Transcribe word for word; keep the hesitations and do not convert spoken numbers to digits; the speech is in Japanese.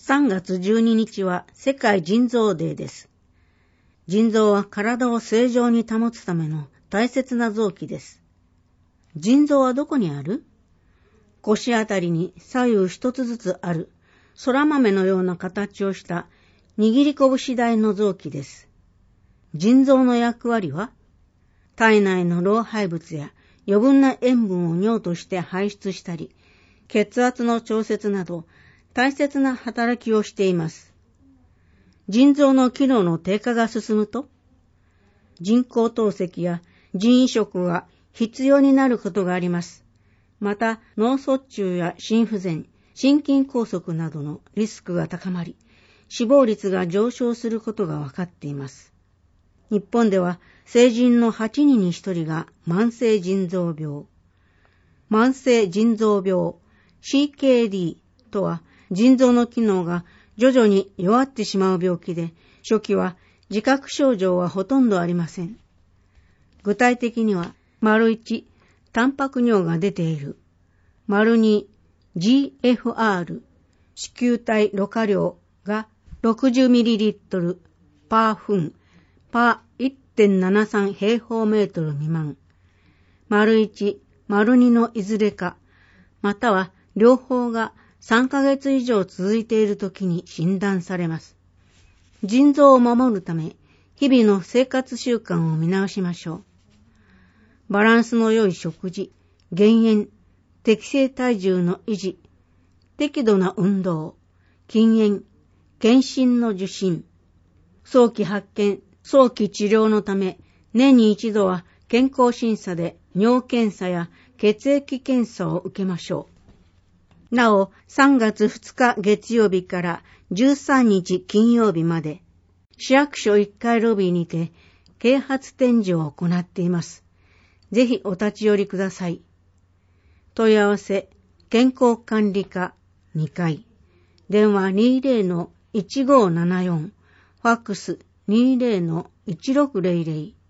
さんがつじゅうににちは世界腎臓デーです。腎臓は体を正常に保つための大切な臓器です。腎臓はどこにある？腰あたりに左右一つずつある空豆のような形をした握り拳大の臓器です。腎臓の役割は、体内の老廃物や余分な塩分を尿として排出したり、血圧の調節など大切な働きをしています。腎臓の機能の低下が進むと、人工透析や腎移植が必要になることがあります。また、脳卒中や心不全、心筋梗塞などのリスクが高まり、死亡率が上昇することが分かっています。日本では成人のはちにんにひとりが慢性腎臓病。慢性腎臓病 シーケーディー とは腎臓の機能が徐々に弱ってしまう病気で、初期は自覚症状はほとんどありません。具体的には、丸いち、タンパク尿が出ている。丸に、ジーエフアール、子宮体ろ過量が ろくじゅうミリリットル パー分、パー いってんななさん 平方メートル未満。丸いち、丸にのいずれか、または両方がさんかげつ以上続いているときに診断されます。腎臓を守るため、日々の生活習慣を見直しましょう。バランスの良い食事、減塩、適正体重の維持、適度な運動、禁煙、検診の受診、早期発見、早期治療のため、年に一度は健康審査で尿検査や血液検査を受けましょう。なお、さんがつふつか月曜日からじゅうさんにち金曜日まで、市役所いっかいロビーにて啓発展示を行っています。ぜひお立ち寄りください。問い合わせ、健康管理課にかい、電話 にじゅうのいちごーななよん、ファックス にじゅうのいちろくぜろぜろ